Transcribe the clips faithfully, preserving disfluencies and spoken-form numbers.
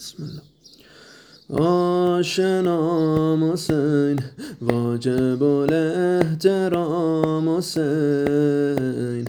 بسم الله. آشنام حسین واجب الاحترام حسین،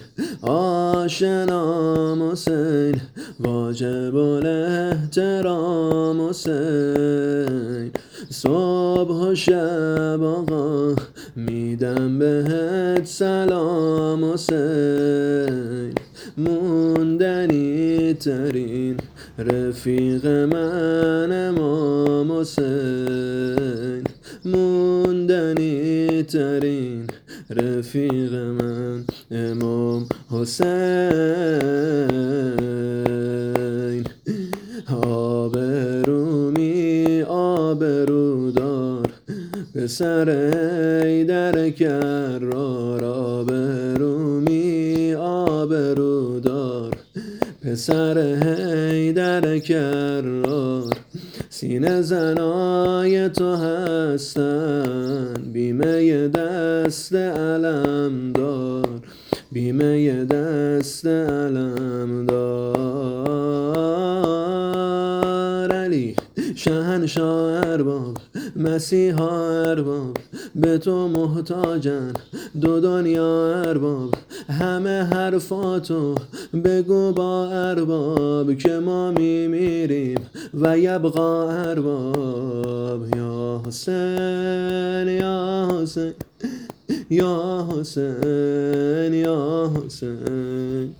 آشنام حسین واجب الاحترام حسین. صبح و شب آقا میدم بهت سلام حسین، موندنی ترین رفیق من امام حسین، موندنی ترین رفیق من امام حسین. آبرومی آبرودار پسر حیدر کرار، آبرومی آبرودار پسر حیدر کرار. سینه زنای تو هستن بیمه دست علم دار، بیمه دست علم دار. علی شهنشاه ارباب مسیحا ارباب، به تو محتاجن دو دنیا ارباب. همه حرفاتو بگو با ارباب که ما میمیریم و یبقا ارباب. یا حسین یا حسین یا حسین یا حسین.